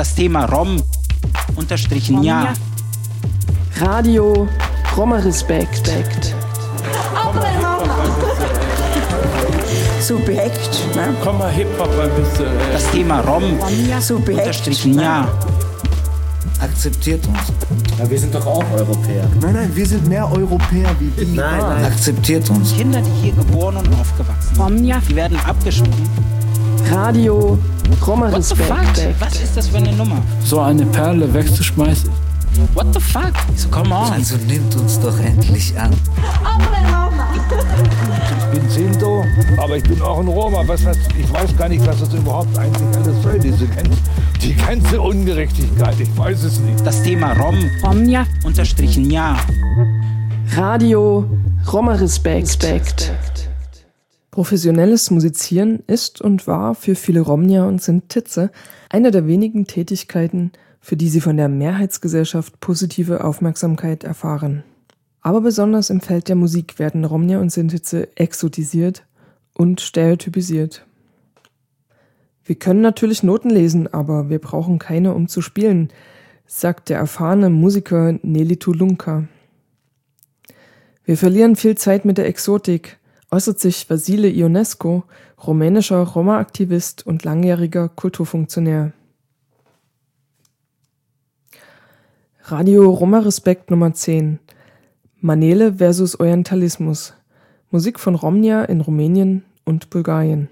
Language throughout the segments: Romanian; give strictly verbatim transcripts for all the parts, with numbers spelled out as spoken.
Das Thema Rom unterstrichen ja. Radio Roma Respekt. Subjekt, ne? Komm mal Hip-Hop ein bisschen. Äh. Das Thema Rom Subjekt, unterstrichen ja. Akzeptiert uns. Ja, wir sind doch auch Europäer. Nein, nein, wir sind mehr Europäer wie die. Nein, nein. Akzeptiert uns. Kinder, die hier geboren und aufgewachsen sind, die werden abgeschoben. Radio Roma What the Respekt. fuck? Was ist das für eine Nummer? So eine Perle wegzuschmeißen. What the fuck? So, come on. Also nimmt uns doch endlich an. Ich bin Sinto, aber ich bin auch ein Roma. Was das, ich weiß gar nicht, was das überhaupt eigentlich alles soll, diese, die ganze Ungerechtigkeit. Ich weiß es nicht. Das Thema Rom unterstrichen ja. Radio Roma Respekt. Professionelles Musizieren ist und war für viele Romnia und Sintize eine der wenigen Tätigkeiten, für die sie von der Mehrheitsgesellschaft positive Aufmerksamkeit erfahren. Aber besonders im Feld der Musik werden Romnia und Sintize exotisiert und stereotypisiert. Wir können natürlich Noten lesen, aber wir brauchen keine, um zu spielen, sagt der erfahrene Musiker Nelly Tulunka. Wir verlieren viel Zeit mit der Exotik, äußert sich Vasile Ionescu, rumänischer Roma-Aktivist und langjähriger Kulturfunktionär. Radio Roma Respekt Nummer zehn. Manele versus Orientalismus. Musik von Romnia in Rumänien und Bulgarien.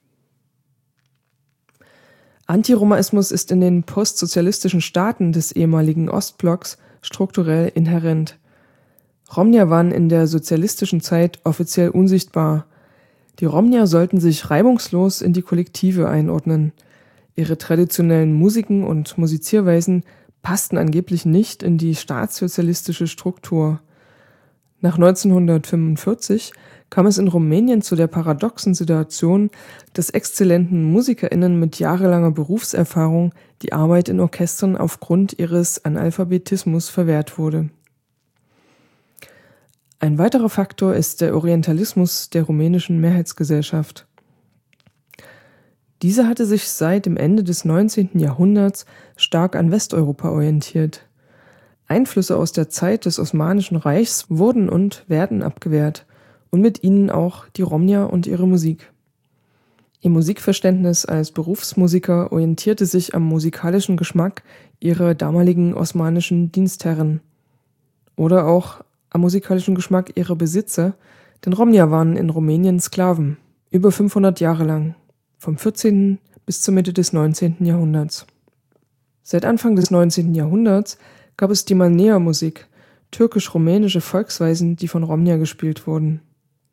Antiromaismus ist in den postsozialistischen Staaten des ehemaligen Ostblocks strukturell inhärent. Romnia waren in der sozialistischen Zeit offiziell unsichtbar. Die Romnia sollten sich reibungslos in die Kollektive einordnen. Ihre traditionellen Musiken und Musizierweisen passten angeblich nicht in die staatssozialistische Struktur. Nach neunzehnhundertfünfundvierzig kam es in Rumänien zu der paradoxen Situation, dass exzellenten MusikerInnen mit jahrelanger Berufserfahrung die Arbeit in Orchestern aufgrund ihres Analphabetismus verwehrt wurde. Ein weiterer Faktor ist der Orientalismus der rumänischen Mehrheitsgesellschaft. Diese hatte sich seit dem Ende des neunzehnten Jahrhunderts stark an Westeuropa orientiert. Einflüsse aus der Zeit des Osmanischen Reichs wurden und werden abgewehrt und mit ihnen auch die Romnia und ihre Musik. Ihr Musikverständnis als Berufsmusiker orientierte sich am musikalischen Geschmack ihrer damaligen osmanischen Dienstherren oder auch am musikalischen Geschmack ihrer Besitzer, denn Romnia waren in Rumänien Sklaven, über fünfhundert Jahre lang, vom vierzehnten bis zur Mitte des neunzehnten Jahrhunderts. Seit Anfang des neunzehnten Jahrhunderts gab es die Manea-Musik, türkisch-rumänische Volksweisen, die von Romnia gespielt wurden.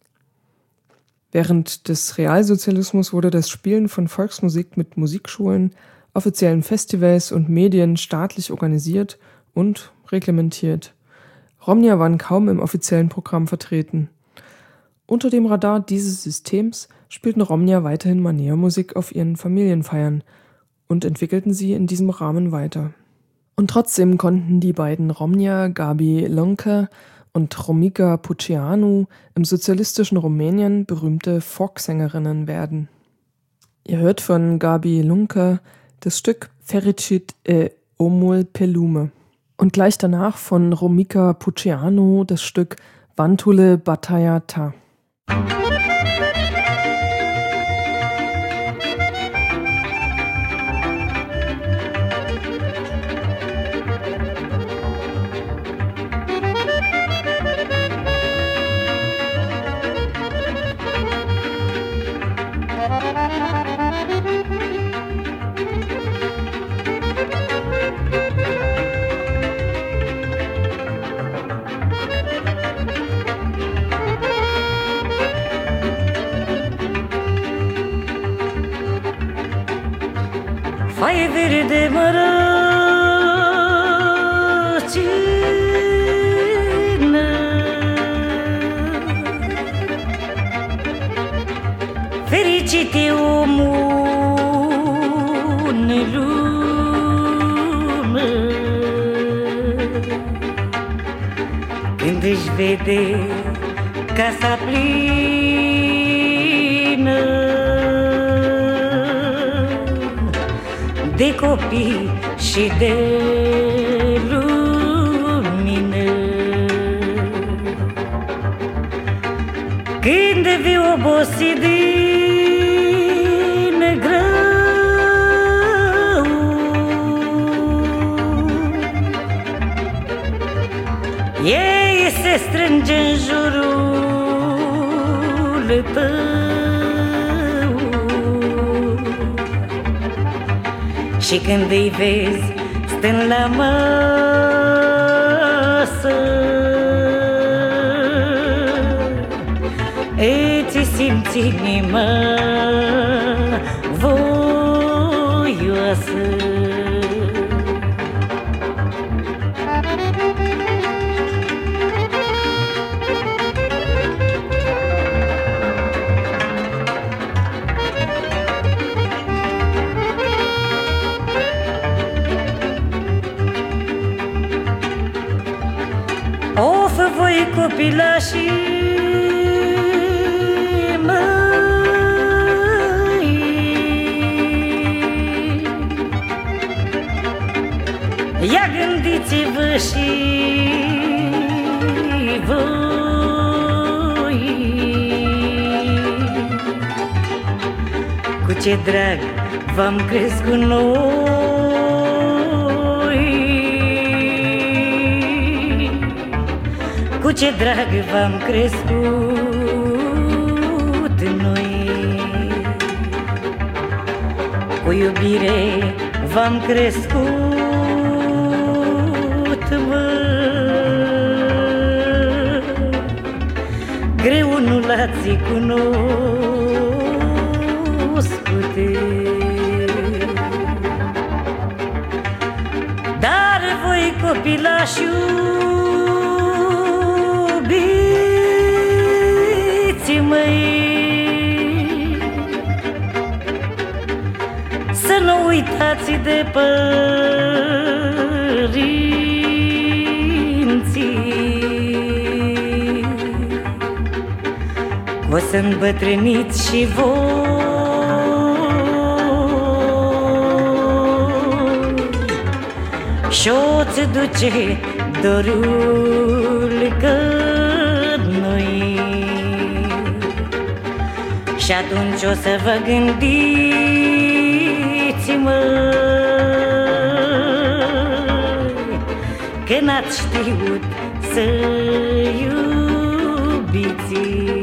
Während des Realsozialismus wurde das Spielen von Volksmusik mit Musikschulen, offiziellen Festivals und Medien staatlich organisiert und reglementiert. Romnia waren kaum im offiziellen Programm vertreten. Unter dem Radar dieses Systems spielten Romnia weiterhin Manea-Musik auf ihren Familienfeiern und entwickelten sie in diesem Rahmen weiter. Und trotzdem konnten die beiden Romnia, Gabi Lunca und Romica Puceanu, im sozialistischen Rumänien berühmte Folksängerinnen werden. Ihr hört von Gabi Lunca das Stück Fericit e Omul pe lume und gleich danach von Romica Puceanu das Stück Vantule Bataia ta. Foaie verde mărăcină, fericit e omul în lume când își vede casa plină de copii și de lumină. Când vii obosit din grâu, ei se strânge în jurul tău și când îi vezi stând la masă, îți simți inima voioasă. Of, voi copilașii măi, ia gândiți-vă și voi cu ce drag v-am crescut noi, cu ce drag v-am crescut noi, cu iubire v-am crescut, mă. Greu nu l-ați cunoscut, dar voi copilași iubiți măi, să nu uitați de părinții, o să îmbătrâniți și voi și-o-ți duce dorul că noi, și atunci o să vă gândiți, mă, că n-ați știut să iubiți,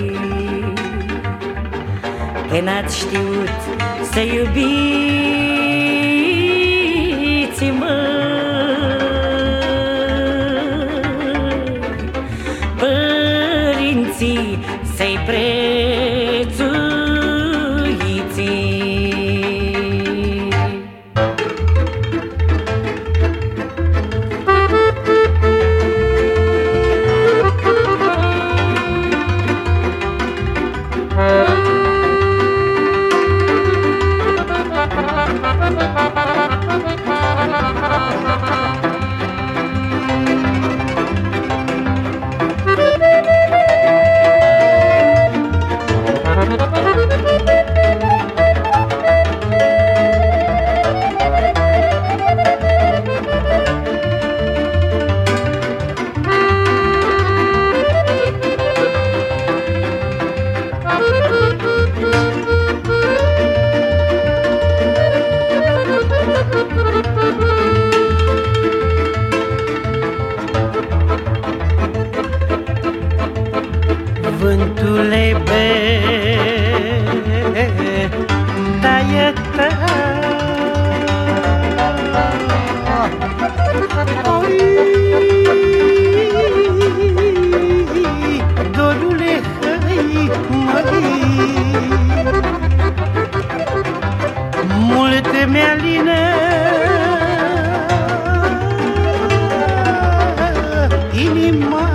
că n-ați știut să iubiți, mă. Părinții să-i prețuiți. Vântule taie-ta, dorule, hai, măi, mult mi-alină inima,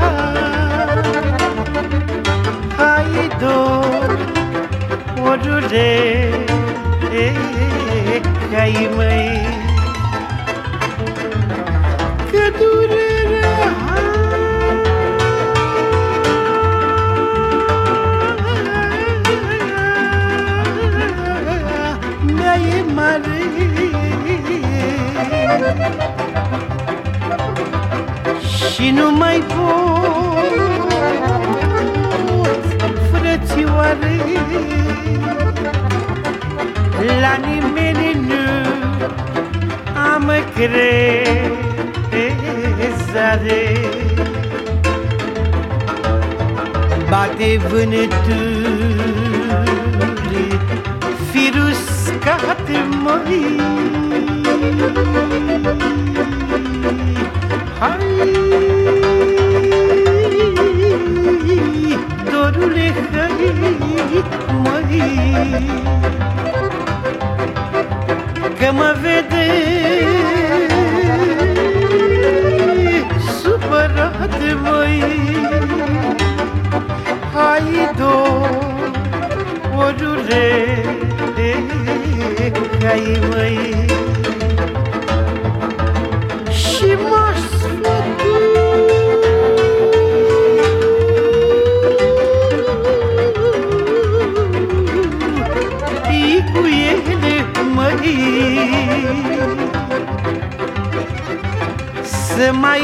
hai, dorule, hai, măi, că durerea mea e mare. Și nu mai pot, frățioare, la nimeni nu am crezare. Bate vânătul, firul uscat, măi. Hai, dorule, hai, măi, că mă vede supărat, măi. Hai, dorule, hai, măi. Și m-aș sfătu cu ele, măi, să mai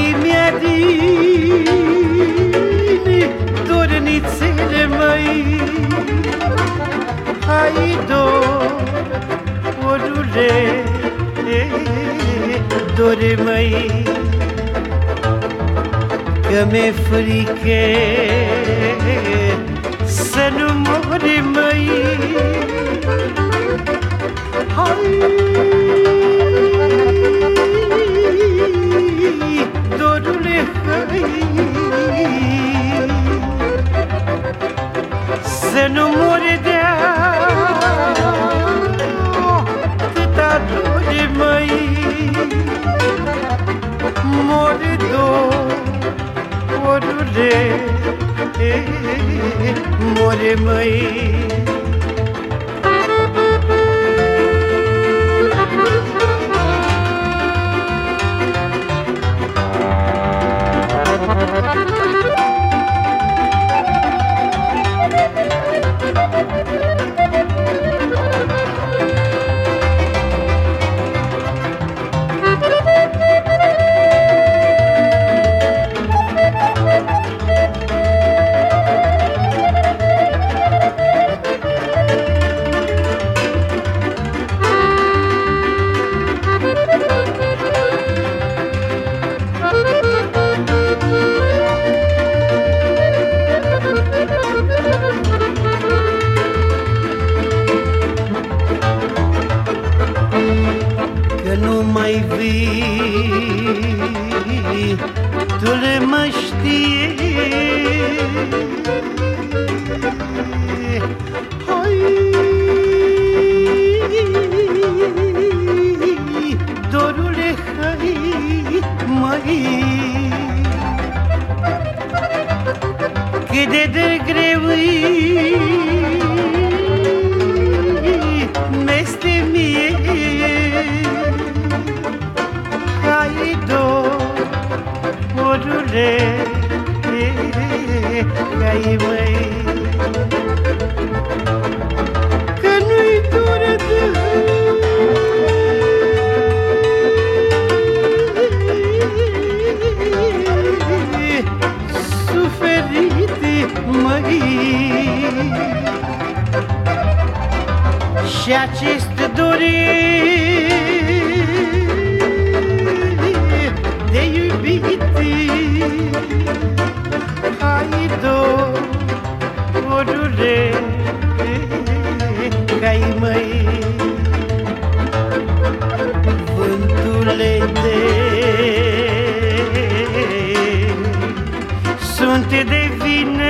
mi-adine dornițele, măi. Hai, dorule, dore, măi, că mi-e frică să nu mori, măi. Hai, dorule, hai, să nu mori de atâta dore, măi. Mori, dorule, mori, măi. Și acest dorit de iubit, hai, dorule, hai, măi. Vântule de sunt de vine,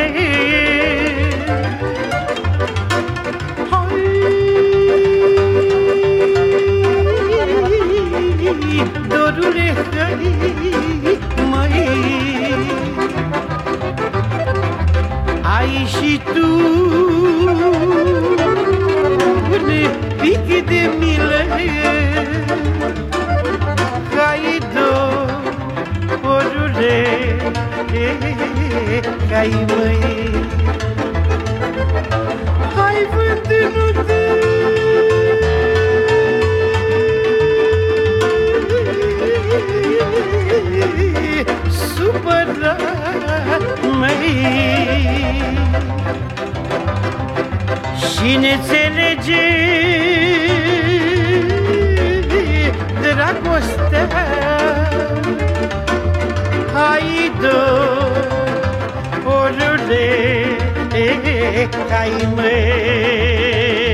dorule, hai, măi. Ai și tu un pic de milă, hai, dorule, hai, măi. Hai, vântându-te Cine înțelege dragostea, hai dă orule cai mei.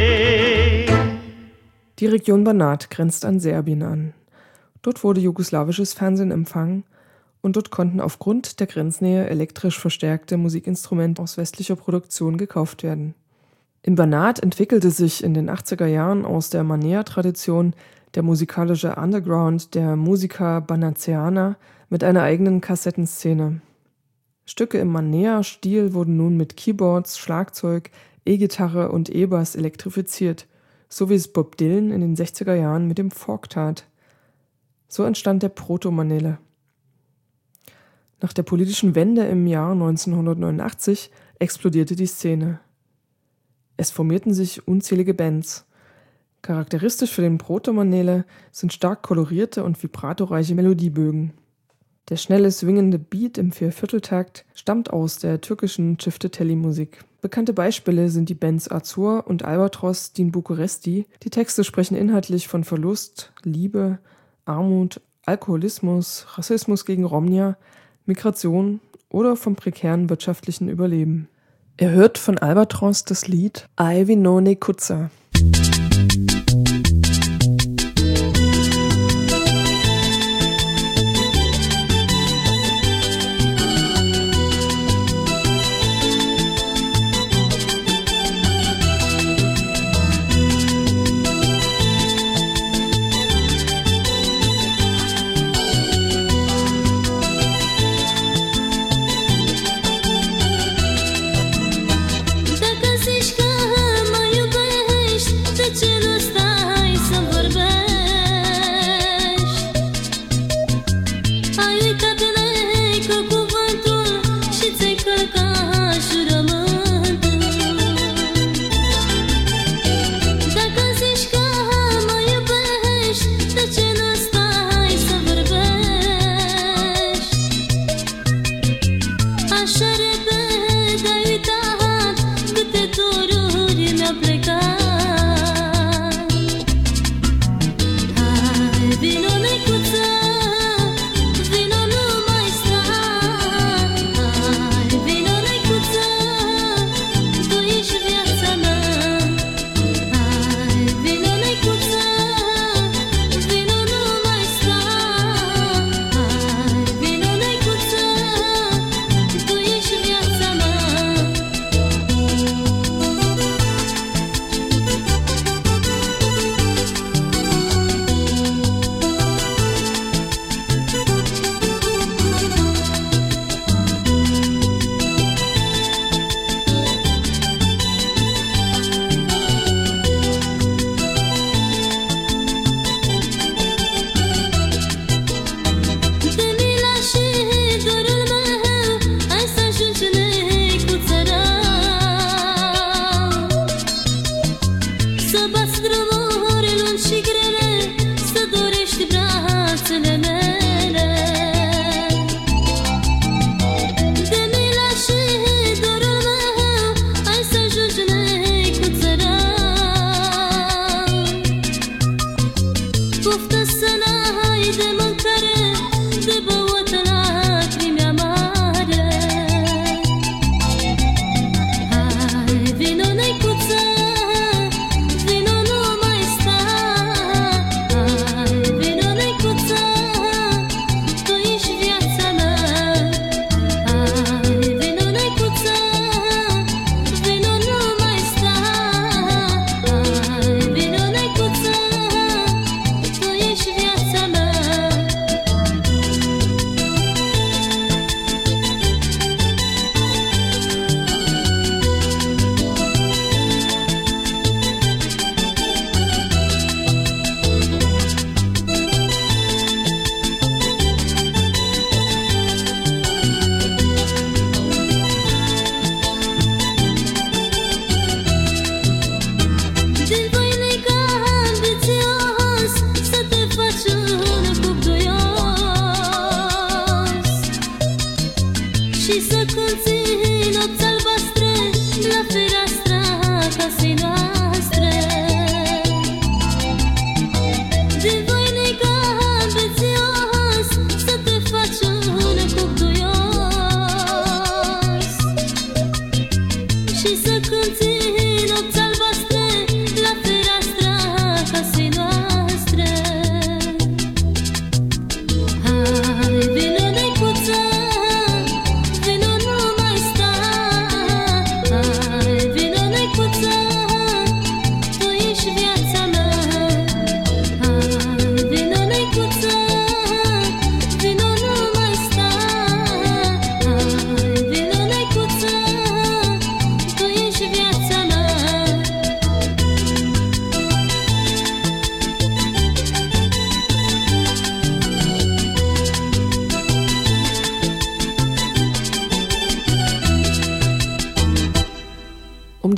Die Region Banat grenzt an Serbien an. Dort wurde jugoslawisches Fernsehen empfangen und dort konnten aufgrund der Grenznähe elektrisch verstärkte Musikinstrumente aus westlicher Produktion gekauft werden. In Banat entwickelte sich in den achtziger Jahren aus der Manea-Tradition der musikalische Underground der Musica Banateana mit einer eigenen Kassettenszene. Stücke im Manea-Stil wurden nun mit Keyboards, Schlagzeug, E-Gitarre und E-Bass elektrifiziert, so wie es Bob Dylan in den sechziger Jahren mit dem Folk tat. So entstand der Proto-Manele. Nach der politischen Wende im Jahr neunzehnhundertneunundachtzig explodierte die Szene. Es formierten sich unzählige Bands. Charakteristisch für den Proto-Manele sind stark kolorierte und vibratoreiche Melodiebögen. Der schnelle, swingende Beat im Viervierteltakt stammt aus der türkischen Çiftetelli-Musik. Bekannte Beispiele sind die Bands Azur und Albatros din Bucuresti. Die Texte sprechen inhaltlich von Verlust, Liebe, Armut, Alkoholismus, Rassismus gegen Romnia, Migration oder vom prekären wirtschaftlichen Überleben. Er hört von Albatros das Lied Ai Vinone Kuza. Viața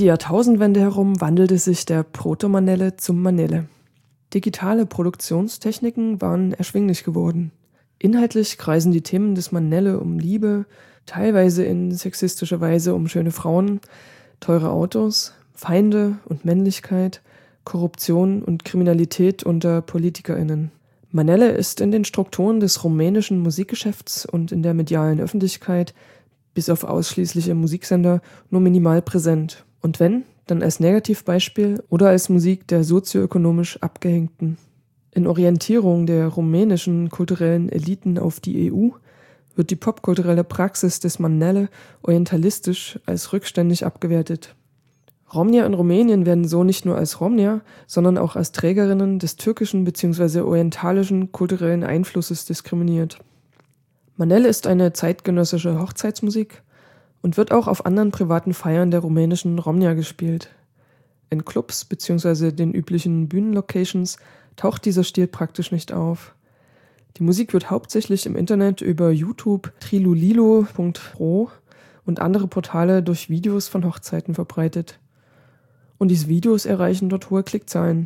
die Jahrtausendwende herum wandelte sich der Proto-Manele zum Manele. Digitale Produktionstechniken waren erschwinglich geworden. Inhaltlich kreisen die Themen des Manele um Liebe, teilweise in sexistischer Weise um schöne Frauen, teure Autos, Feinde und Männlichkeit, Korruption und Kriminalität unter PolitikerInnen. Manele ist in den Strukturen des rumänischen Musikgeschäfts und in der medialen Öffentlichkeit, bis auf ausschließliche Musiksender, nur minimal präsent. Und wenn, dann als Negativbeispiel oder als Musik der sozioökonomisch Abgehängten. In Orientierung der rumänischen kulturellen Eliten auf die E U wird die popkulturelle Praxis des Manele orientalistisch als rückständig abgewertet. Romnia in Rumänien werden so nicht nur als Romnia, sondern auch als Trägerinnen des türkischen bzw. orientalischen kulturellen Einflusses diskriminiert. Manele ist eine zeitgenössische Hochzeitsmusik und wird auch auf anderen privaten Feiern der rumänischen Romnia gespielt. In Clubs bzw. den üblichen Bühnenlocations taucht dieser Stil praktisch nicht auf. Die Musik wird hauptsächlich im Internet über YouTube, trilulilo punkt pro und andere Portale durch Videos von Hochzeiten verbreitet. Und diese Videos erreichen dort hohe Klickzahlen.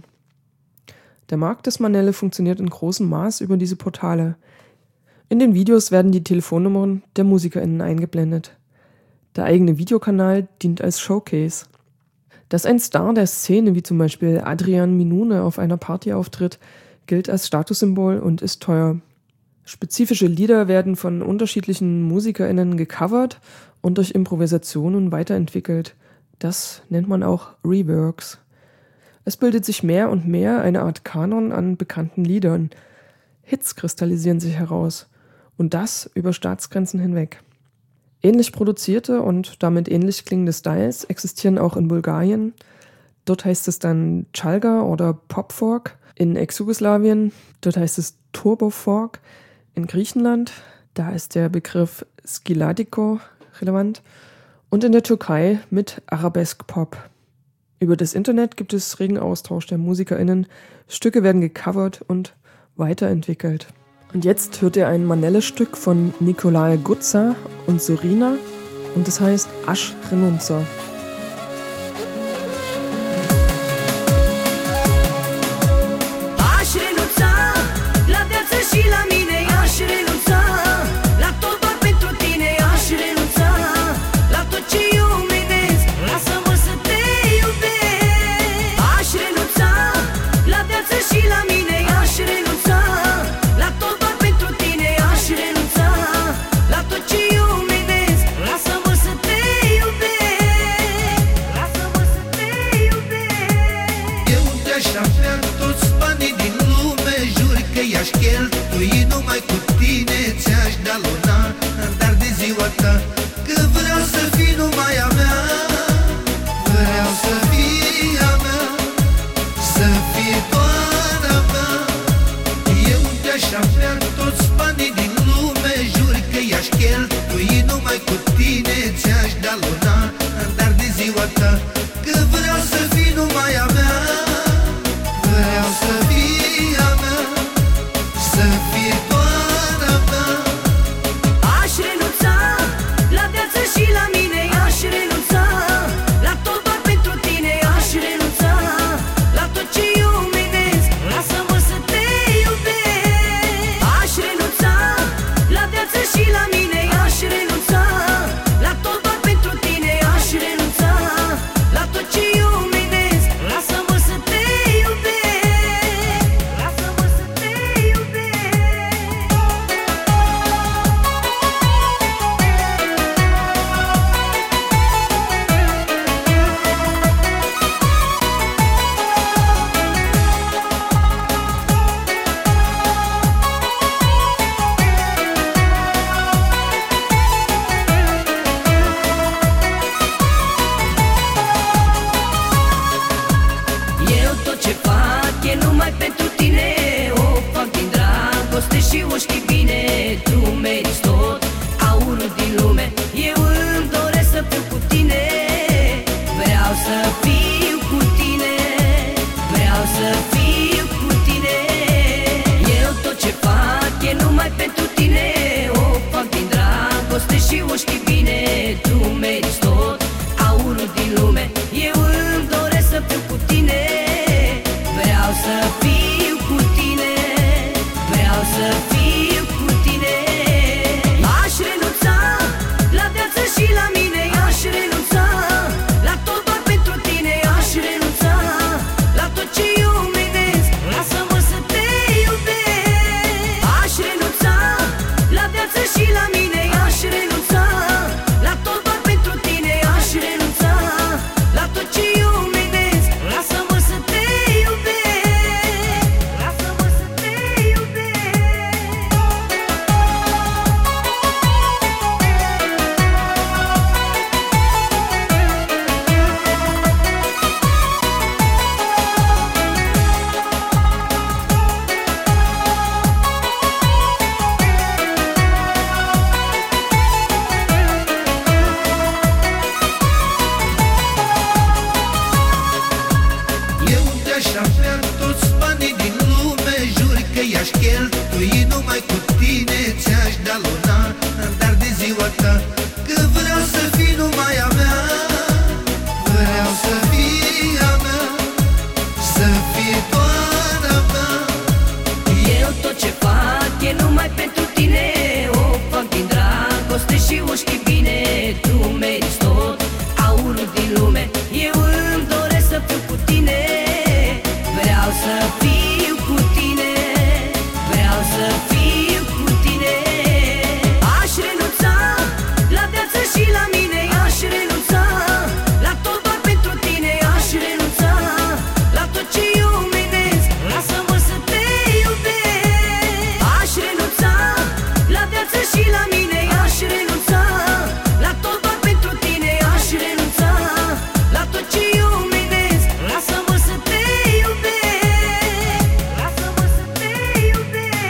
Der Markt des Manele funktioniert in großem Maß über diese Portale. In den Videos werden die Telefonnummern der MusikerInnen eingeblendet. Der eigene Videokanal dient als Showcase. Dass ein Star der Szene wie zum Beispiel Adrian Minune auf einer Party auftritt, gilt als Statussymbol und ist teuer. Spezifische Lieder werden von unterschiedlichen MusikerInnen gecovert und durch Improvisationen weiterentwickelt. Das nennt man auch Reworks. Es bildet sich mehr und mehr eine Art Kanon an bekannten Liedern. Hits kristallisieren sich heraus. Und das über Staatsgrenzen hinweg. Ähnlich produzierte und damit ähnlich klingende Styles existieren auch in Bulgarien. Dort heißt es dann Chalga oder Popfolk. In Ex-Jugoslawien, dort heißt es Turbofolk. In Griechenland, da ist der Begriff Skiladiko relevant. Und in der Türkei mit Arabesk Pop. Über das Internet gibt es regen Austausch der MusikerInnen. Stücke werden gecovert und weiterentwickelt. Und jetzt hört ihr ein Manele-Stück von Nicolae Gutza und Sorina und das heißt Aș renunța. Aș renunța la viață și la mine, aș renunța la tot doar pentru tine, aș renunța la tot ce iubenesc, lasă-mă să te iubesc. Aș renunța la viață și la mine, aș renunța la tot doar pentru tine, aș renunța la tot ce iubenesc, lasă-mă să te iubesc, lasă-mă să te iubesc. Eu te-aș avea toți banii din lume, jur că i-aș cheltui numai cu tine, ți-aș da luna, dar de ziua ta, că vreau să fii numai a mea, vreau să fii a mea, să fii doar a mea. Eu te-aș avea toți banii din lume, jur că i-aș cheltui numai cu tine, ți-aș da luna, dar de ziua ta, că vreau să fii numai a mea, vreau să fii a mea, să fii doar a mea. Aș renunța la viață și la mine, aș renunța la tot doar pentru tine, aș renunța la tot ce iubenesc, lasă-mă să te iubesc. Aș renunța la viață și la mine, aș renunța la tot doar pentru tine, aș renunța la tot ce iubenesc, lasă-mă să te iubesc, lasă-mă să te iubesc. Eu tot ce fac e numai pentru tine, o fac din dragoste și o știi bine. Tu meriți tot aurul din lume, eu îmi doresc să fiu cu tine. Vreau să fiu cu tine, vreau să fiu cu tine. Eu tot ce fac e numai pentru tine, o fac din dragoste și o știi bine. Tu meriți tot aurul din lume, eu avea toți banii din lume, jur că i-aș cheltui numai cu tine, ți-aș da luna, dar de ziua ta, că vreau să fii numai a mea. Vreau să fii a mea, să fii doar a mea. Eu tot ce fac e numai pentru tine, o fac din dragoste și o știi bine. Tu meriți tot aurul din lume, eu îmi doresc să fiu cu tine. Vreau să fiu cu tine, vreau să fiu cu tine. Aș renunța la viață și la mine, aș renunța la tot doar pentru tine, aș renunța la tot ce iuminesc, lasă-mă să te iubesc. Aș renunța la viață și la mine, aș renunța la tot doar pentru tine, aș renunța la tot ce iuminesc, lasă-mă să te iubesc, lasă-mă să te iubesc.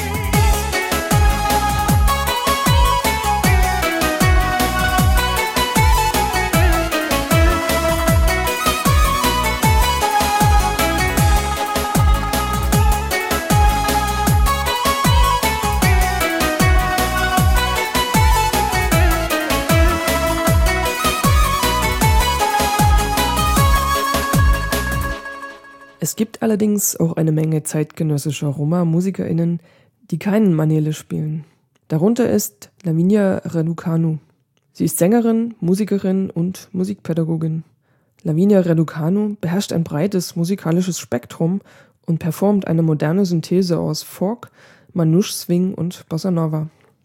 Es gibt allerdings auch eine Menge zeitgenössischer Roma-MusikerInnen, die keinen Manele spielen. Darunter ist Lavinia Raducanu. Sie ist Sängerin, Musikerin und Musikpädagogin. Lavinia Raducanu beherrscht ein breites musikalisches Spektrum und performt eine moderne Synthese aus Folk, Manouche Swing und Bossa Nova.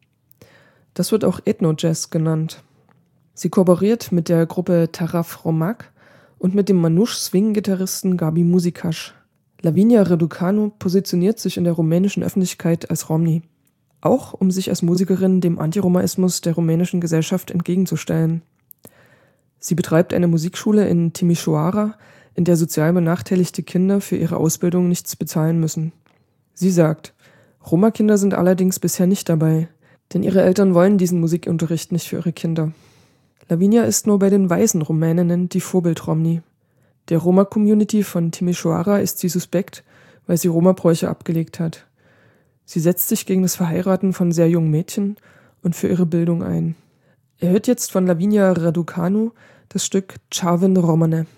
Das wird auch Ethno-Jazz genannt. Sie kooperiert mit der Gruppe Taraf Romak und mit dem Manouche-Swing-Gitarristen Gabi Musikash. Lavinia Raducanu positioniert sich in der rumänischen Öffentlichkeit als Romni, auch um sich als Musikerin dem Antiromaismus der rumänischen Gesellschaft entgegenzustellen. Sie betreibt eine Musikschule in Timișoara, in der sozial benachteiligte Kinder für ihre Ausbildung nichts bezahlen müssen. Sie sagt, Roma-Kinder sind allerdings bisher nicht dabei, denn ihre Eltern wollen diesen Musikunterricht nicht für ihre Kinder. Lavinia ist nur bei den weißen Rumäninnen die Vorbild-Romni. Der Roma-Community von Timișoara ist sie suspekt, weil sie Roma-Bräuche abgelegt hat. Sie setzt sich gegen das Verheiraten von sehr jungen Mädchen und für ihre Bildung ein. Ihr hört jetzt von Lavinia Raducanu das Stück Čavin Romane.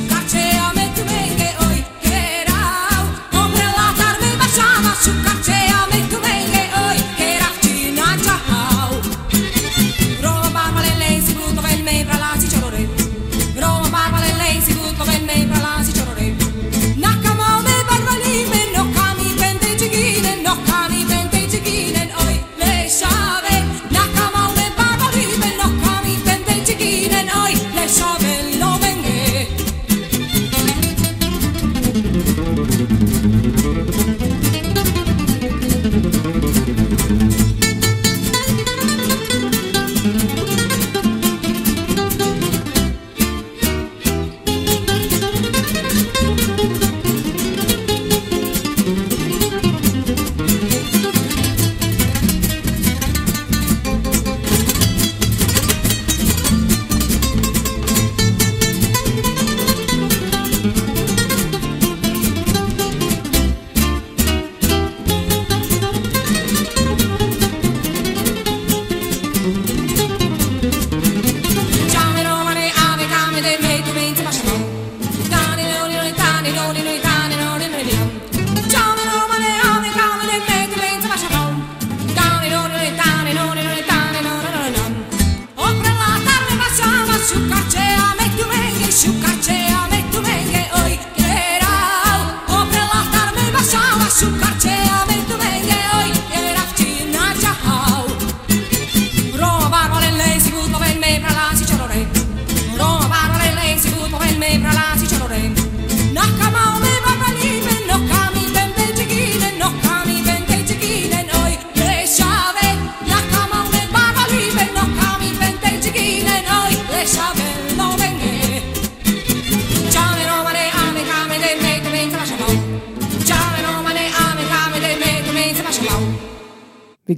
Su carcea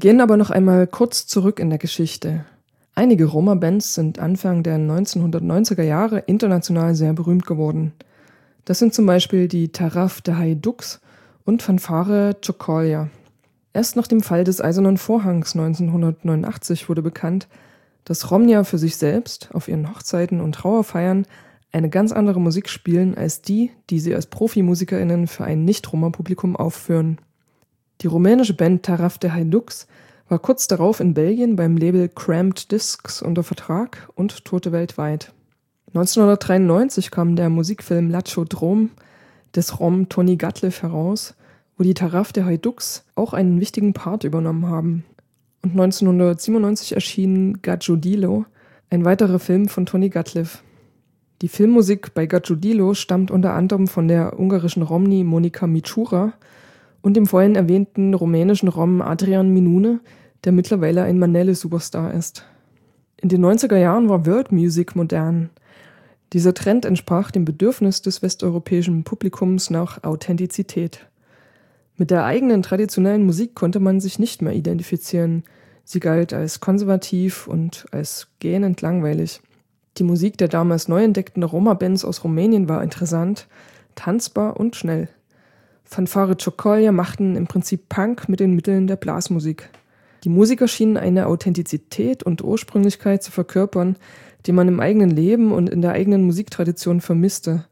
gehen aber noch einmal kurz zurück in der Geschichte. Einige Roma-Bands sind Anfang der neunzehnhundertneunziger Jahre international sehr berühmt geworden. Das sind zum Beispiel die Taraf de Haiduks und Fanfare Chocolja. Erst nach dem Fall des Eisernen Vorhangs neunzehnhundertneunundachtzig wurde bekannt, dass Romnia für sich selbst auf ihren Hochzeiten und Trauerfeiern eine ganz andere Musik spielen als die, die sie als ProfimusikerInnen für ein Nicht-Roma-Publikum aufführen. Die rumänische Band Taraf de Haiduks war kurz darauf in Belgien beim Label Cramped Discs unter Vertrag und tourte weltweit. neunzehnhundertdreiundneunzig kam der Musikfilm Lacho Drom des Rom Tony Gatliff heraus, wo die Taraf de Haiduks auch einen wichtigen Part übernommen haben. Und neunzehnhundertsiebenundneunzig erschien Gajudilo, ein weiterer Film von Tony Gatliff. Die Filmmusik bei Gajudilo stammt unter anderem von der ungarischen Romni Monica Micura und dem vorhin erwähnten rumänischen Rom Adrian Minune, der mittlerweile ein Manele-Superstar ist. In den neunziger Jahren war World Music modern. Dieser Trend entsprach dem Bedürfnis des westeuropäischen Publikums nach Authentizität. Mit der eigenen traditionellen Musik konnte man sich nicht mehr identifizieren. Sie galt als konservativ und als gähnend langweilig. Die Musik der damals neu entdeckten Roma-Bands aus Rumänien war interessant, tanzbar und schnell. Fanfare Chocolja machten im Prinzip Punk mit den Mitteln der Blasmusik. Die Musiker schienen eine Authentizität und Ursprünglichkeit zu verkörpern, die man im eigenen Leben und in der eigenen Musiktradition vermisste.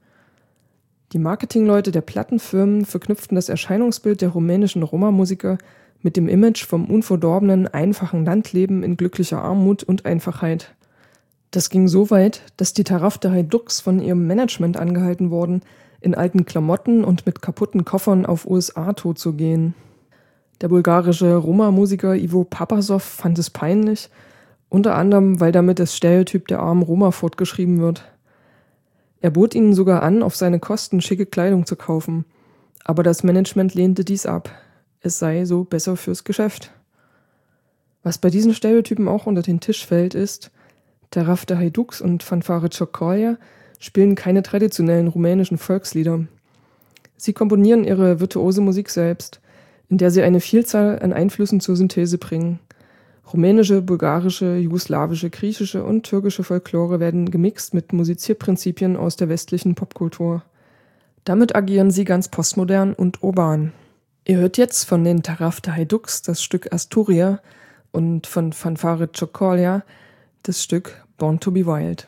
Die Marketingleute der Plattenfirmen verknüpften das Erscheinungsbild der rumänischen Roma-Musiker mit dem Image vom unverdorbenen, einfachen Landleben in glücklicher Armut und Einfachheit. Das ging so weit, dass die Taraf de Haiduks von ihrem Management angehalten wurden, in alten Klamotten und mit kaputten Koffern auf U S A-Tour zu gehen. Der bulgarische Roma-Musiker Ivo Papasov fand es peinlich, unter anderem, weil damit das Stereotyp der armen Roma fortgeschrieben wird. Er bot ihnen sogar an, auf seine Kosten schicke Kleidung zu kaufen, aber das Management lehnte dies ab. Es sei so besser fürs Geschäft. Was bei diesen Stereotypen auch unter den Tisch fällt, ist, Taraf de Haiduks und Fanfare Chocolja spielen keine traditionellen rumänischen Volkslieder. Sie komponieren ihre virtuose Musik selbst, in der sie eine Vielzahl an Einflüssen zur Synthese bringen. Rumänische, bulgarische, jugoslawische, griechische und türkische Folklore werden gemixt mit Musizierprinzipien aus der westlichen Popkultur. Damit agieren sie ganz postmodern und urban. Ihr hört jetzt von den Taraf de Haiduks das Stück Asturia und von Fanfare Chocolja das Stück Born to be Wild.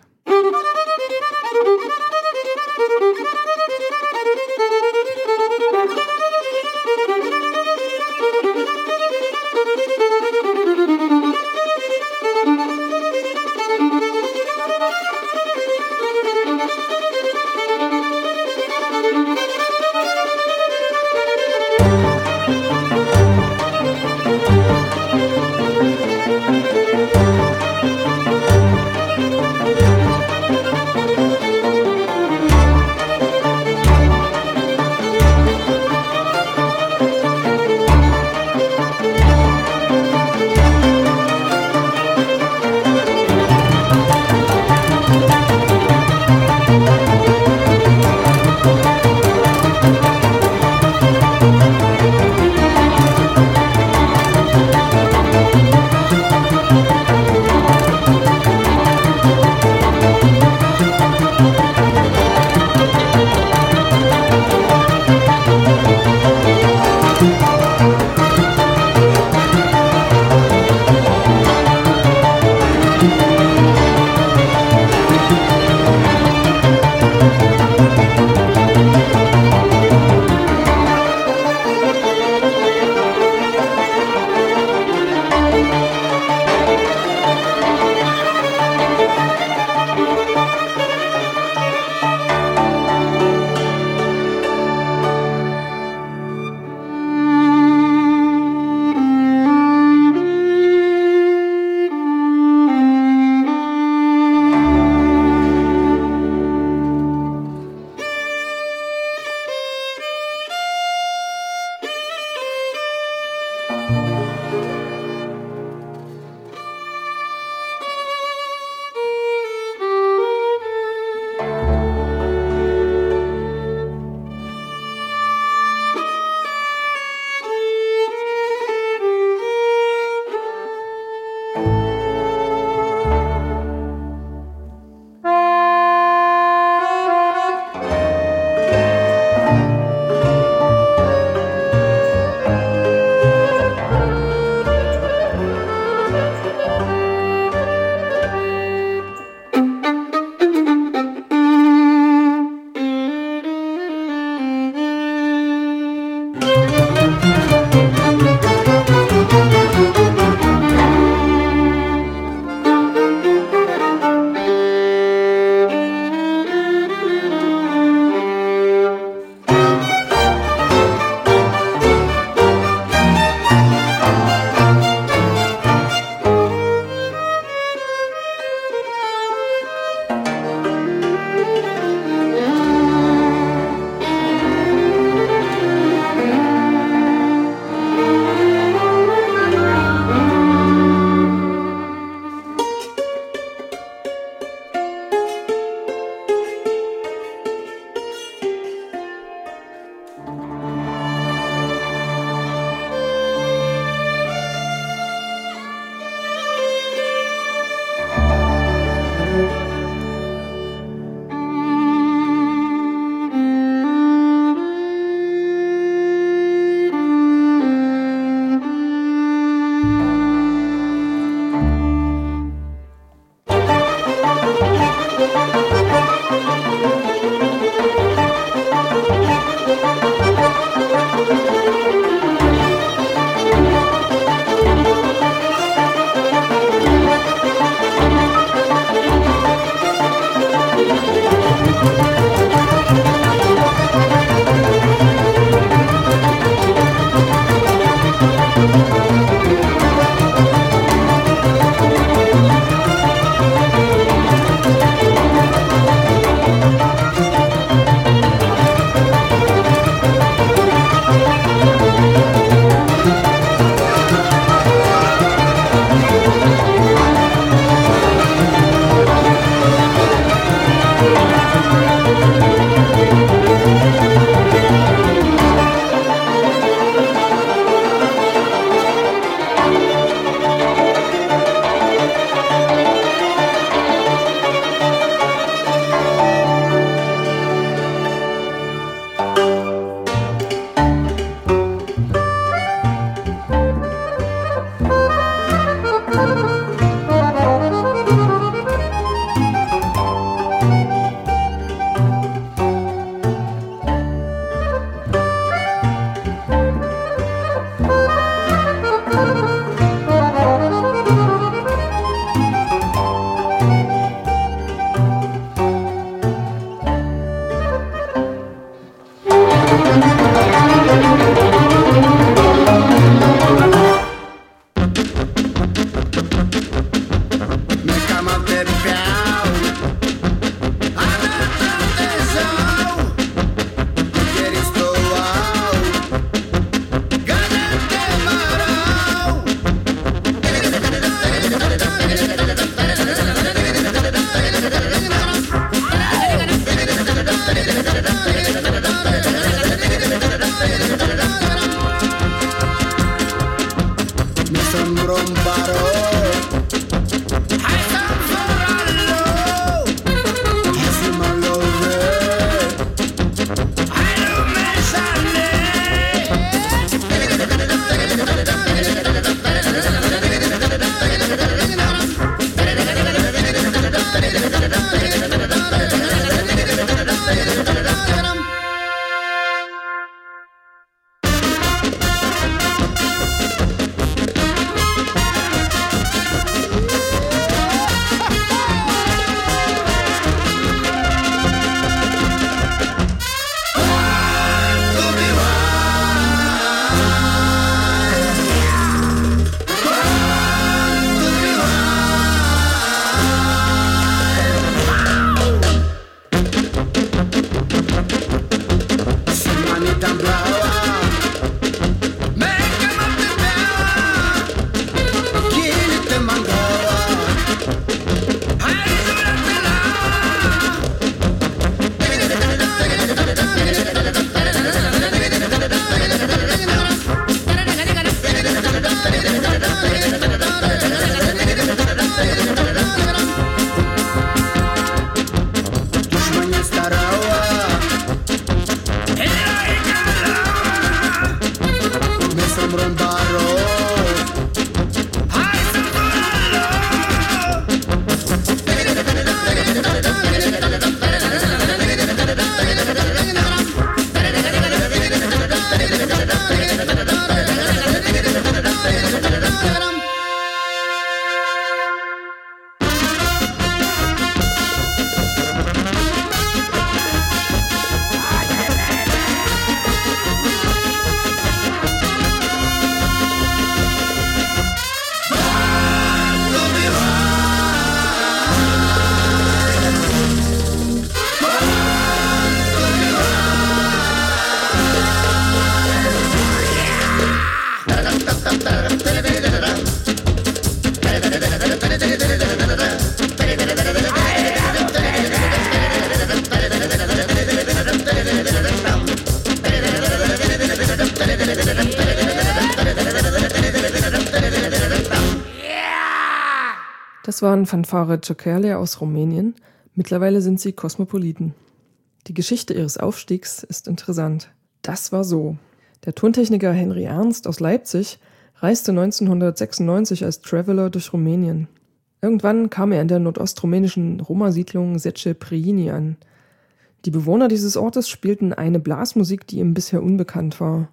Thank you. Sombrón barro, ay, sombrón. Das waren Fanfare Ciocărlia aus Rumänien. Mittlerweile sind sie Kosmopoliten. Die Geschichte ihres Aufstiegs ist interessant. Das war so. Der Tontechniker Henry Ernst aus Leipzig reiste neunzehnhundertsechsundneunzig als Traveler durch Rumänien. Irgendwann kam er in der nordostrumänischen Roma-Siedlung Zece Prăjini an. Die Bewohner dieses Ortes spielten eine Blasmusik, die ihm bisher unbekannt war.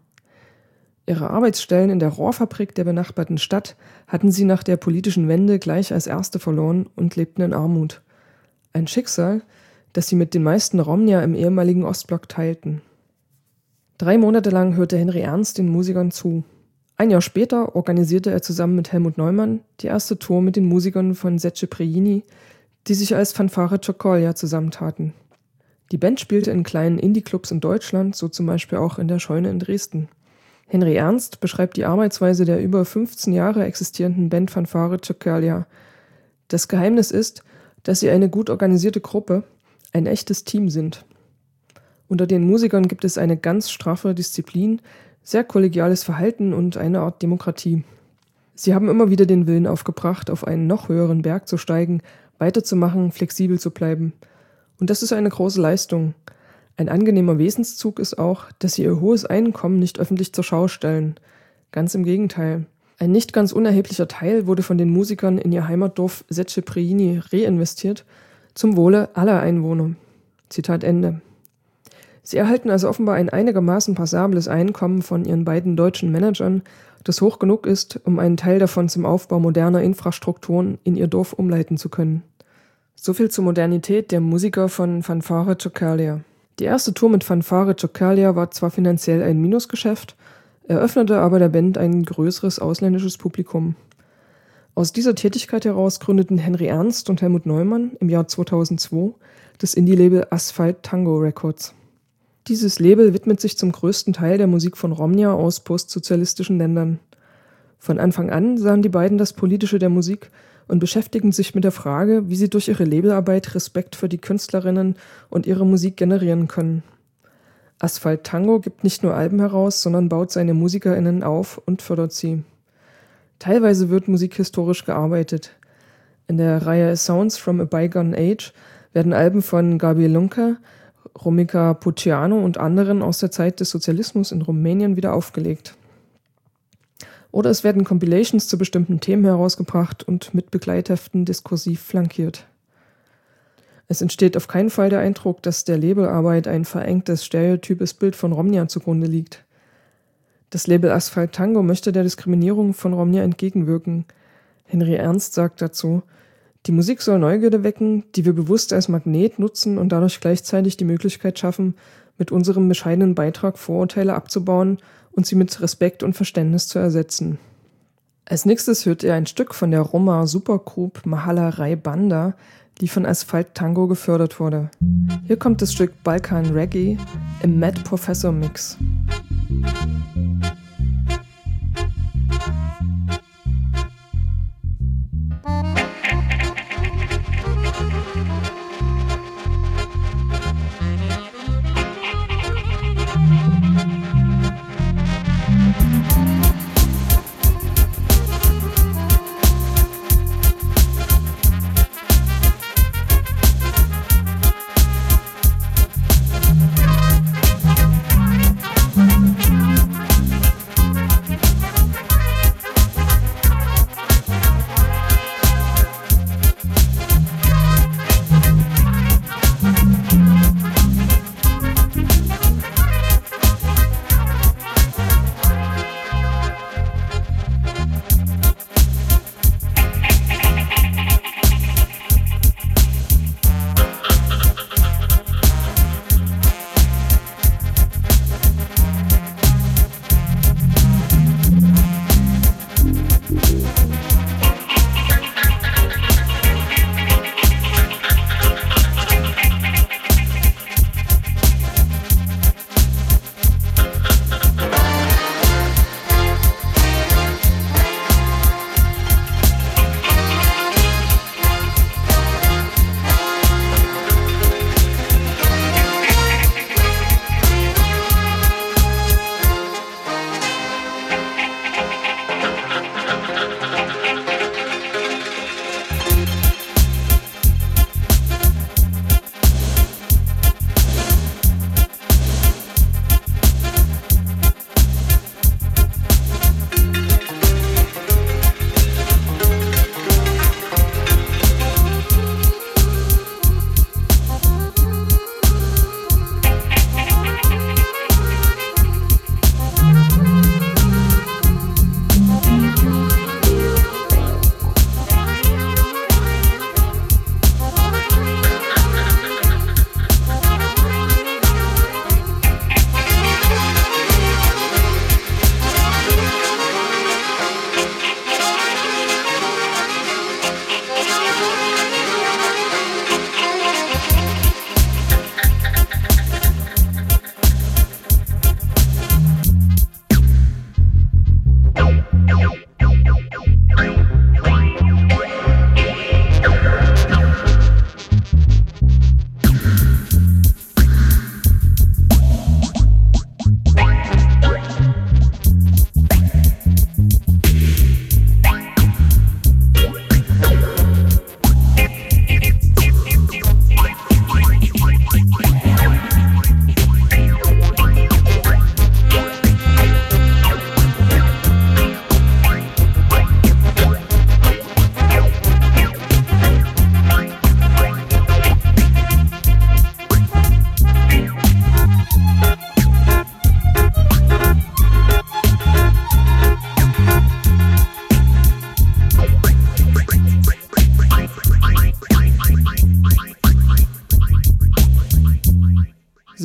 Ihre Arbeitsstellen in der Rohrfabrik der benachbarten Stadt hatten sie nach der politischen Wende gleich als erste verloren und lebten in Armut. Ein Schicksal, das sie mit den meisten Romnia im ehemaligen Ostblock teilten. Drei Monate lang hörte Henry Ernst den Musikern zu. Ein Jahr später organisierte er zusammen mit Helmut Neumann die erste Tour mit den Musikern von Zece Prăjini, die sich als Fanfare Ciocărlia zusammentaten. Die Band spielte in kleinen Indie-Clubs in Deutschland, so zum Beispiel auch in der Scheune in Dresden. Henry Ernst beschreibt die Arbeitsweise der über fünfzehn Jahre existierenden Band Fanfare Ciocărlia. Das Geheimnis ist, dass sie eine gut organisierte Gruppe, ein echtes Team sind. Unter den Musikern gibt es eine ganz straffe Disziplin, sehr kollegiales Verhalten und eine Art Demokratie. Sie haben immer wieder den Willen aufgebracht, auf einen noch höheren Berg zu steigen, weiterzumachen, flexibel zu bleiben. Und das ist eine große Leistung. Ein angenehmer Wesenszug ist auch, dass sie ihr hohes Einkommen nicht öffentlich zur Schau stellen. Ganz im Gegenteil. Ein nicht ganz unerheblicher Teil wurde von den Musikern in ihr Heimatdorf Zece Prăjini reinvestiert, zum Wohle aller Einwohner. Zitat Ende. Sie erhalten also offenbar ein einigermaßen passables Einkommen von ihren beiden deutschen Managern, das hoch genug ist, um einen Teil davon zum Aufbau moderner Infrastrukturen in ihr Dorf umleiten zu können. Soviel zur Modernität der Musiker von Fanfare Ciocărlia. Die erste Tour mit Fanfare Ciocărlia war zwar finanziell ein Minusgeschäft, eröffnete aber der Band ein größeres ausländisches Publikum. Aus dieser Tätigkeit heraus gründeten Henry Ernst und Helmut Neumann im Jahr zweitausendzwei das Indie-Label Asphalt Tango Records. Dieses Label widmet sich zum größten Teil der Musik von Romnia aus postsozialistischen Ländern. Von Anfang an sahen die beiden das Politische der Musik und beschäftigen sich mit der Frage, wie sie durch ihre Labelarbeit Respekt für die Künstlerinnen und ihre Musik generieren können. Asphalt Tango gibt nicht nur Alben heraus, sondern baut seine MusikerInnen auf und fördert sie. Teilweise wird musikhistorisch gearbeitet. In der Reihe Sounds from a Bygone Age werden Alben von Gabi Lunca, Romica Puceanu und anderen aus der Zeit des Sozialismus in Rumänien wieder aufgelegt. Oder es werden Compilations zu bestimmten Themen herausgebracht und mit Begleitheften diskursiv flankiert. Es entsteht auf keinen Fall der Eindruck, dass der Labelarbeit ein verengtes, stereotypes Bild von Romnia zugrunde liegt. Das Label Asphalt Tango möchte der Diskriminierung von Romnia entgegenwirken. Henry Ernst sagt dazu: Die Musik soll Neugierde wecken, die wir bewusst als Magnet nutzen und dadurch gleichzeitig die Möglichkeit schaffen, mit unserem bescheidenen Beitrag Vorurteile abzubauen und sie mit Respekt und Verständnis zu ersetzen. Als nächstes hört ihr ein Stück von der Roma Supergroup Mahala Rai Banda, die von Asphalt Tango gefördert wurde. Hier kommt das Stück Balkan Reggae im Mad Professor Mix. We'll be right back.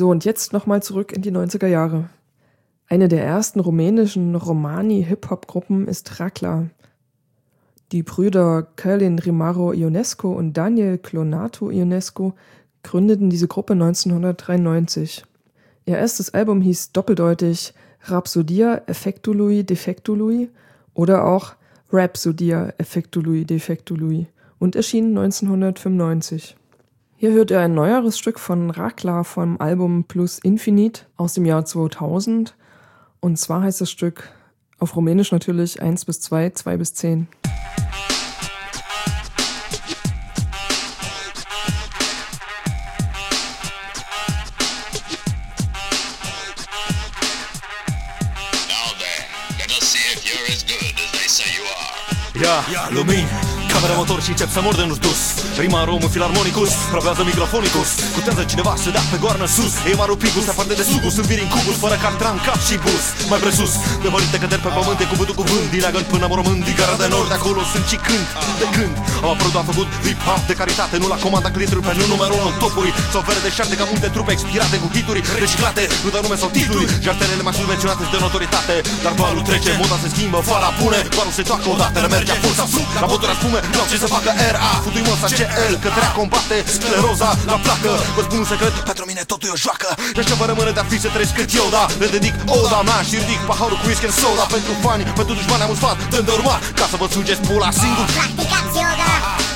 So, und jetzt nochmal zurück in die neunziger Jahre. Eine der ersten rumänischen Romani-Hip-Hop-Gruppen ist Racla. Die Brüder Călin Rimaro Ionescu und Daniel Clonato Ionescu gründeten diese Gruppe neunzehnhundertdreiundneunzig. Ihr erstes Album hieß doppeldeutig Rhapsodia Effectului Defectului oder auch Rhapsodia Effectului Defectului und erschien neunzehnhundertfünfundneunzig. Hier hört ihr ein neueres Stück von Racla vom Album Plus Infinit aus dem Jahr zweitausend. Und zwar heißt das Stück auf Rumänisch natürlich eins bis zwei, zwei bis zehn. Ia, yeah, lumini, camera motor și încep să mor de nu-ți dus. Rima în romul filarmonicus, probează microfonicus. Cutează cineva să dea pe goarnă sus. E marupicus, se aparte de sucus, îmi viri în cubus, fără cartran, cap și bus. Mai presus, de mărite căderi pe pământ, e cuvântul cuvânt. Din Agăn până mormânt, din gara de nord, de acolo sunt și cânt. De când am apărut, am făcut hip-hop de caritate. Nu la comanda clientului, pe nu numărul unu topuri. Sau vere de șarte ca multe trupe expirate cu hituri reciclate. Nu dă nume sau titluri, jartelele mai subvenționate de notoritate. Dar valul trece, moda se schimbă, fala pune. Valul se toacă odată, merge a full sau flu. La botura spune, vreau ce să facă R A. Futui măsa C L, că trea combate scleroza la placă. Vă spun un secret, pentru mine totul e o joacă. De ce vă rămâne de-ar fi să trăiesc cât eu, da? Le dedic oda mea și ridic paharul cu whisky and soda. Pentru fani, pentru dușmani am un sfat, dăm de urmat, ca să vă sugeți pula singur. Practicați yoga.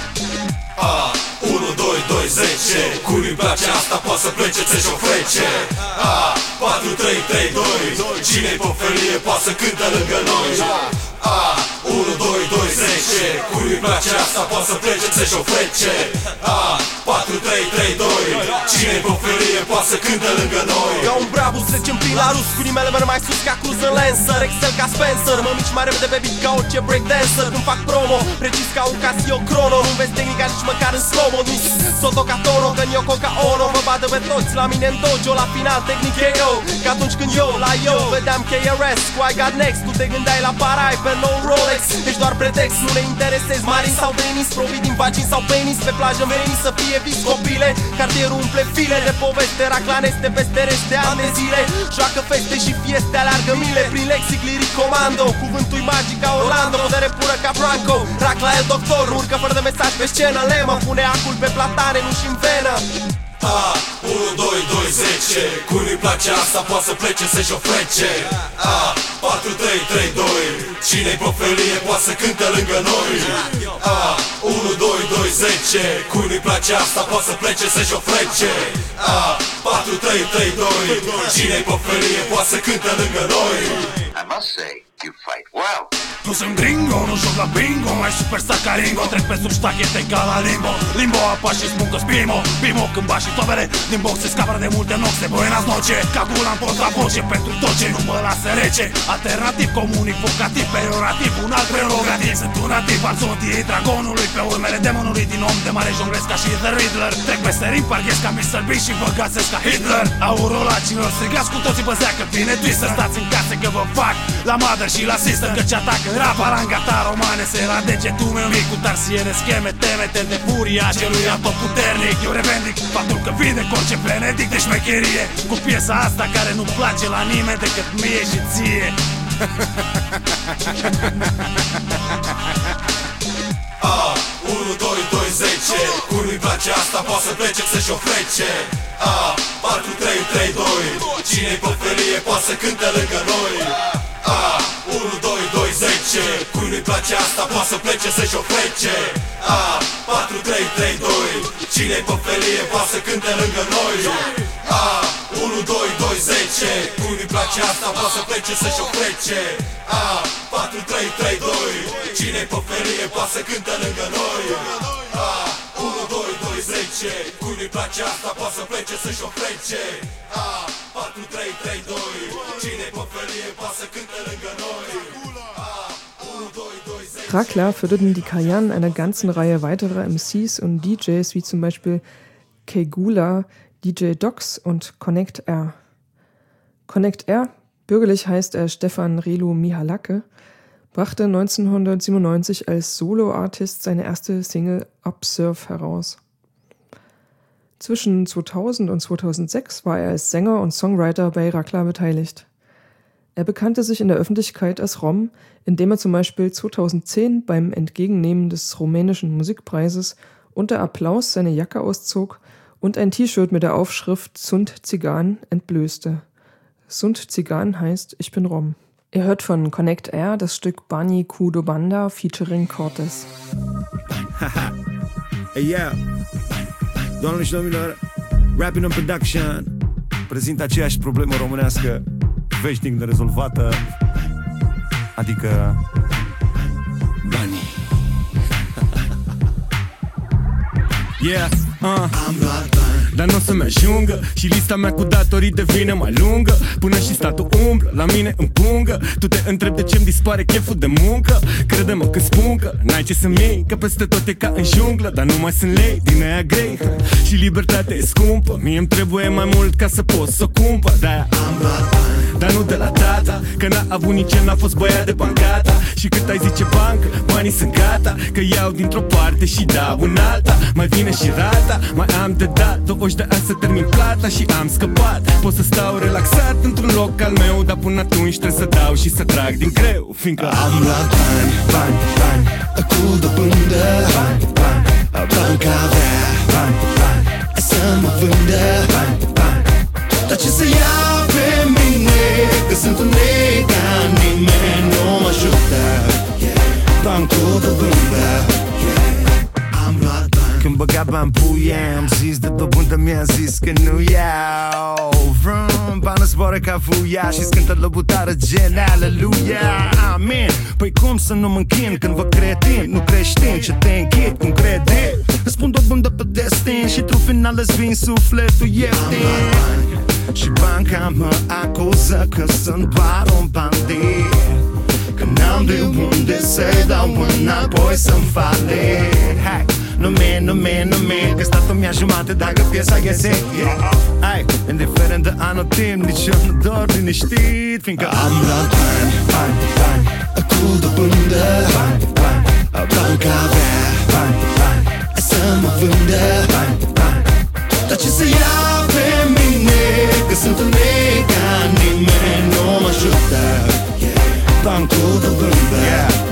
A, unu, doi, doi, zece. Cui-i place asta poate să plece, ți-și o frece. A, patru, trei, trei, doi. Cine-i pe felie poate să cântă lângă noi. A, unu, doi, doi, zece. Cui-i place asta poate să plece, ți-și o frece. A, patru, trei, trei, doi. Cine-i pe felie poate să cântă lângă noi. Ca un brabus trecem prin la rus, cu nimele merg mai sus ca Cruz în Lancer. Excel ca Spencer, mă mici mai repede pe beat ca orice breakdancer. Când fac promo, precis ca un Casio Chrono. Nu vezi tehnica nici măcar în slow-mo. Nu-i soto ca tono, că eu ca ono. Vă bată pe toți la mine în dojo, la final tehnic e eu. Că atunci când eu, la eu, vedeam K R S cu I Got Next. Tu te gândeai la parai pe no Rolex. Ești doar pretext, nu ne interesezi marin sau tenis. Provii din vagin sau penis, pe plajă veni să fie vis copile. Cartierul umple file de poveste, Racla este peste reste ani de zile. Joacă feste și fieste, aleargă mile prin lexic liric comando. Cuvântul magic ca Orlando, putere pură ca Franco. Racla e doctor, urcă fără de mesaj pe scenă. Lemă pune acul pe platane, nu și-n venă. A, unu, doi, doi, zece. Cui-i place asta poate să plece, să-și o frece. A, patru, trei, trei, doi. Cine-i pe felie poate să cânte lângă noi. A, unu, doi, doi, zece. Cui-i place asta poate să plece, să-și o frece. A, patru, trei, trei, doi. Cine-i pe felie poate să cânte lângă noi. I must say, you fight well. Nu sunt gringo, nu joc la bingo, mai superstar ca Ringo. Trec pe sub ștachete ca la limbo. Limbo apa și spun că spimo. Bimo când bași și tobele din box se scapă de multe noxe. Buenas noche, ca gula în potra voce pentru tot ce nu mă lasă rece. Alternativ, comunicativ, peiorativ, un alt prerogativ. Sunt un nativ al zodiei dragonului, pe urmele demonului din om de mare jonglesc ca și The Riddler. Trec pe serin, parghez ca mister Beast și vă gasesc ca Hitler. Aurolacilor, strigați cu toții băzeacă, vine Twister. Stați în casă că vă fac la mother și la sister, că ce atacă rapa langa ta romane. Se la degetul meu mic cu tarsiene scheme. Temete de furia celui atotputernic. Eu revendic faptul că vindec orice benedict de șmecherie cu piesa asta care nu place la nimeni decât mie și ție. A, unu, doi, doi, zece. Cui-i place asta poate să plece, să-și o frece. A, patru, trei, trei, doi. Cine-i pe felie poate să cânte lângă noi. A, unu, doi, doi, zece. Cui-i place asta poate să plece, să-și o frece. A, patru, trei, trei, doi. Cine-i pe felie poate să cânte lângă noi. A, unu, doi, doi, zece. Cui-i place asta poate să plece, să-și o frece. A, patru, trei, trei, doi. Cine-i pe felie poate să cânte lângă noi. A, unu, doi, doi, zece. Cui-i place asta poate să plece, să-și o frece. A, patru, trei, trei, doi. Cine-i pe felie poate să cânte lângă noi. Racla förderten die Karrieren einer ganzen Reihe weiterer M Cs und D Js, wie zum Beispiel Kegula, D J Dox und Connect R. Connect R, bürgerlich heißt er Stefan Relu Mihalake, brachte neunzehnhundertsiebenundneunzig als Solo-Artist seine erste Single Observe heraus. Zwischen zweitausend und zweitausendsechs war er als Sänger und Songwriter bei Rakla beteiligt. Er bekannte sich in der Öffentlichkeit als Rom, indem er zum Beispiel zweitausendzehn beim Entgegennehmen des rumänischen Musikpreises unter Applaus seine Jacke auszog und ein T-Shirt mit der Aufschrift Sunt Țigan entblößte. Sunt Țigan heißt Ich bin Rom. Ihr hört von Connect Air das Stück Bani cu Dobanda featuring Cortez. Hey, yeah. Doamnelor și domnilor, Rapping in Production prezintă aceeași problemă românească veșnic nerezolvată, adică banii. Yeah, uh. Dar n-o să-mi ajungă și lista mea cu datorii devine mai lungă, până și statul umblă la mine în pungă. Tu te întrebi de ce-mi dispare cheful de muncă. Crede-mă când spun că n-ai ce să-mi iei, că peste tot e ca în junglă, dar nu mai sunt lei din aia grei. Și libertatea e scumpă, mie-mi trebuie mai mult ca să pot să o cumpăr. De-aia am luat bani, dar nu de la tata, că n-a avut nici el, n-a fost băiat de bancata. Și cât ai zice bancă, banii sunt gata, că iau dintr-o parte și dau în alta. Mai vine și rata, mai am de dat douăzeci de ani să termin plata și am scăpat. Pot să stau relaxat într-un loc al meu, dar până atunci trebuie să dau și să trag din greu, fiindcă am luat bani, bani, bani, cu dobândă, bani, bani, banca avea, bani, bani, să mă vândă, bani, bani. Dar ce să iau pe mine, că sunt un nega, nimeni nu mă ajută. Bani cu dobândă, am luat bani. Când băga bani puie, am zis de dobândă, mi-a zis că nu iau. Vrum, bani zboară ca fuia și scântă lăbutară gen aleluia, amin. Păi cum să nu mă închin când vă cretin, nu creștin ce te închid cum crede. Îți spun dobândă pe destin și tu final îți vin sufletul ieftin. Și banca mă acuză că sunt doar un bandit, că n-am de unde să-i dau înapoi să-mi fale. Hai, nu mi, nu mi, nu mi, că statul mi-a jumate dacă piesa iese. Hai, indiferent de anotim, nici eu nu dor liniștit, fiindcă am luat bani, bani, bani, cu dobândă, bani, bani, banca avea, bani, bani, să mă vândă, bani, bani. Dar ce să iau pe mine, că sunt un nega, nimeni nu mă ajută. Bani cu dobândă,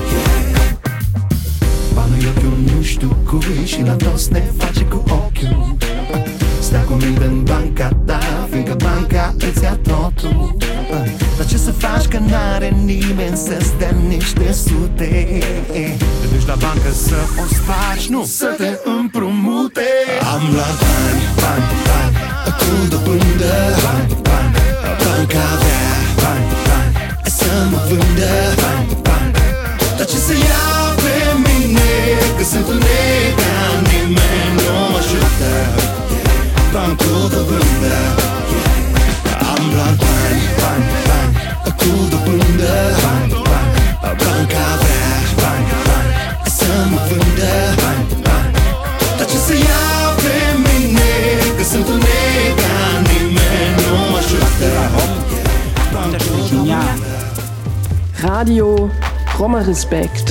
banul e ochiul nu știu cui și la toți ne face cu ochiul. Stai cu minte în banca ta, fiindcă banca îți ia totul. Dar ce să faci că n-are nimeni să-ți dea niște sute? Te duci la bancă să o spargi, nu să te împrumute. Am luat bani, bani, bani, cu dobândă, bani, bani, banca avea, bani, bani, să mă vândă, bani, bani. Dar ce să iau pe mine, că sunt un nega, nimeni nu mă ajută. Bani cu dobândă, am luat bani, bani, bani, cu dobândă, bani, bani, banca avea, bani, bani, să mă vândă, bani, bani. Dar ce să iau pe mine, că sunt un nega, nimeni nu mă ajută. Bani cu dobândă. Radio Roma Respekt.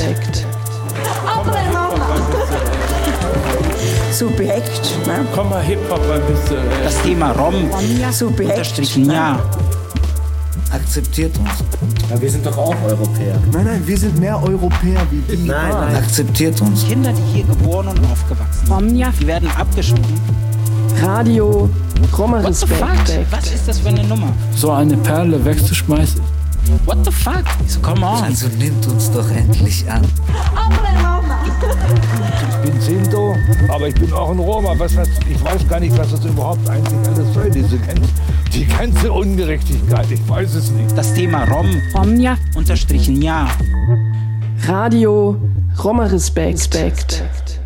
Subjekt, ne? Komm mal Hip-Hop ein bisschen. Das Thema Rom, Subjekt, unterstrichen ja. Akzeptiert uns. Ja, wir sind doch auch Europäer. Nein, nein, wir sind mehr Europäer wie die. Nein, nein. Akzeptiert uns. Kinder, die hier geboren und aufgewachsen sind, die werden abgeschoben. Radio Roma What the fuck? Respekt. Was ist das für eine Nummer? So eine Perle wegzuschmeißen. What the fuck? So, come on. Also nimmt uns doch endlich an. Ich bin Sinto, aber ich bin auch ein Roma. Was hat, ich weiß gar nicht, was das überhaupt eigentlich alles soll, diese ganze, die ganze Ungerechtigkeit. Ich weiß es nicht. Das Thema Rom, Romja, unterstrichen ja. Radio Roma Respekt.